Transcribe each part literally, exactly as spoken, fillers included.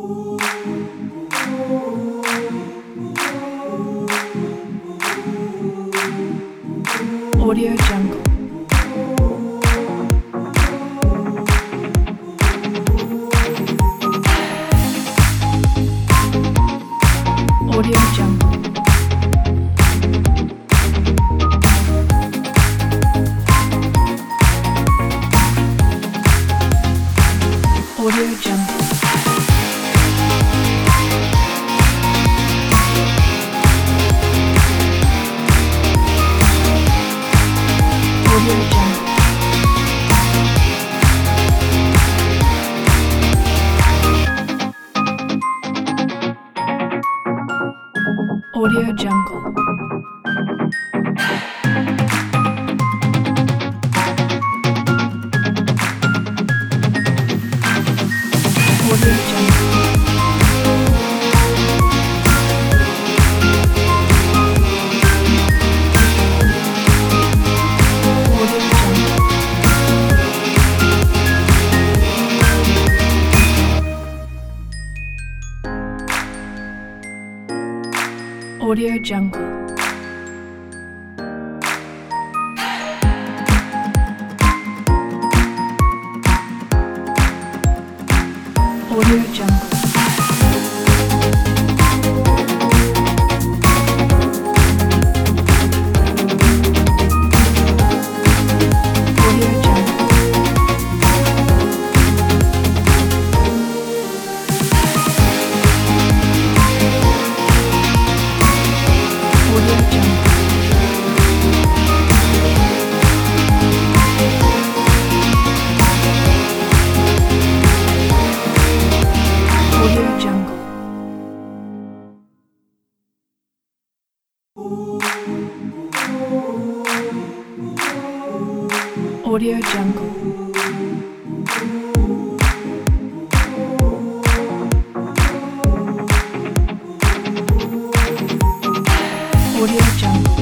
Audio Jungle. Audio Jungle. Audio Jungle. Audio Jungle. Audio Jungle. Audio Jungle. Audio Jungle. Audio Jungle. Audio Jungle. Audio Jungle. Audio Jungle. Audio Jungle. Audio Jungle.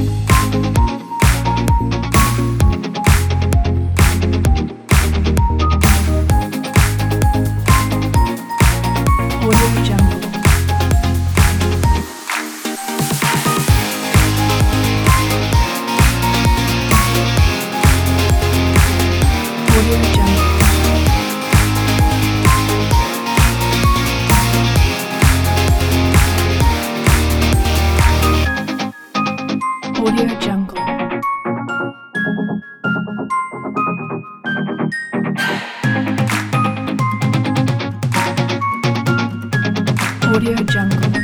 Audio Jungle. Audio Jungle. Audio Jungle. Audio Jungle.